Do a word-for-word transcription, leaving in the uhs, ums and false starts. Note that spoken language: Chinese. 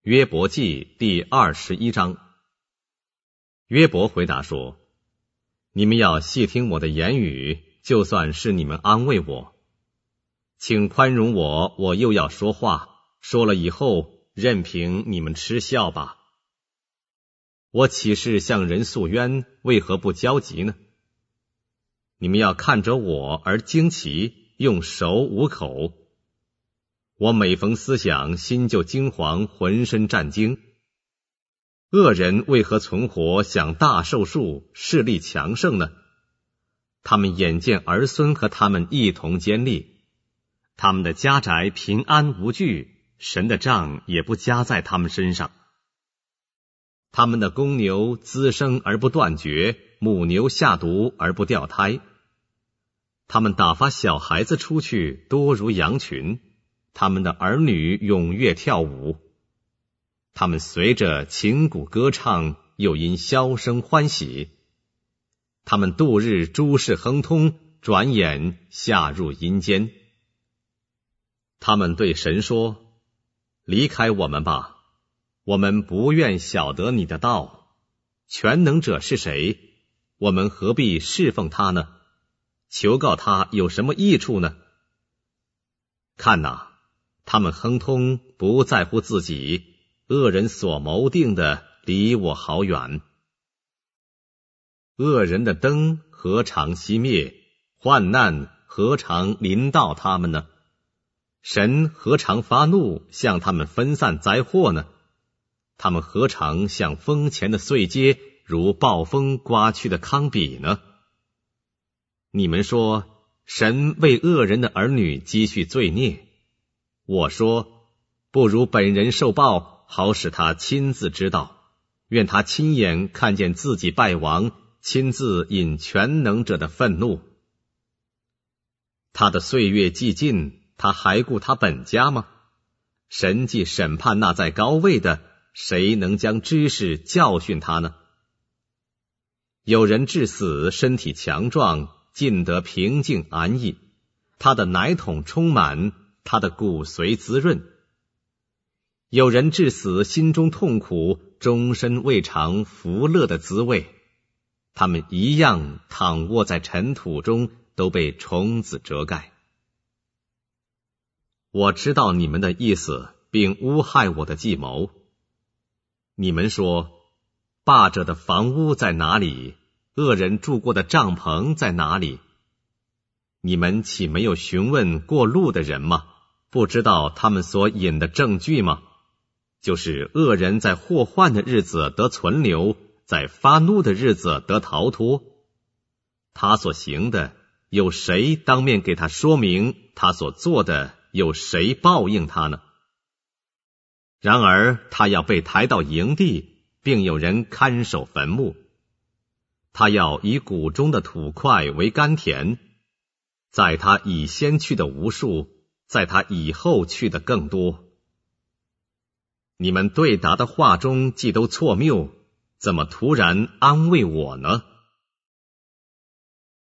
约伯记第二十一章。约伯回答说：你们要细听我的言语，就算是你们安慰我。请宽容我，我又要说话，说了以后，任凭你们嗤笑吧。我岂是向人诉冤，为何不焦急呢？你们要看着我而惊奇，用手捂口。我每逢思想，心就惊惶，浑身战惊。恶人为何存活，享大寿数，势力强盛呢？他们眼见儿孙和他们一同坚立，他们的家宅平安无惧，神的杖也不加在他们身上。他们的公牛滋生而不断绝，母牛下犊而不掉胎。他们打发小孩子出去，多如羊群，他们的儿女踊跃跳舞。他们随着琴鼓歌唱，又因箫声欢喜。他们度日诸事亨通，转眼下入阴间。他们对神说：离开我们吧，我们不愿晓得你的道。全能者是谁？我们何必侍奉他呢？求告他有什么益处呢？看哪，他们亨通，不在乎自己，恶人所谋定的离我好远。恶人的灯何尝熄灭？患难何尝临到他们呢？神何尝发怒，向他们分散灾祸呢？他们何尝像风前的碎秸，如暴风刮去的糠秕呢？你们说，神为恶人的儿女积蓄罪孽。我说，不如本人受报，好使他亲自知道，愿他亲眼看见自己败亡，亲自引全能者的愤怒。他的岁月既尽，他还顾他本家吗？神既审判那在高位的，谁能将知识教训他呢？有人至死，身体强壮，尽得平静安逸，他的奶桶充满，他的骨髓滋润。有人至死，心中痛苦，终身未尝福乐的滋味。他们一样躺卧在尘土中，都被虫子遮盖。我知道你们的意思，并诬害我的计谋。你们说，霸者的房屋在哪里？恶人住过的帐篷在哪里？你们岂没有询问过路的人吗？不知道他们所引的证据吗？就是恶人在祸患的日子得存留，在发怒的日子得逃脱。他所行的，有谁当面给他说明？他所做的，有谁报应他呢？然而他要被抬到营地，并有人看守坟墓。他要以谷中的土块为甘甜，在他以先去的无数，在他以后去的更多。你们对答的话中既都错谬，怎么突然安慰我呢？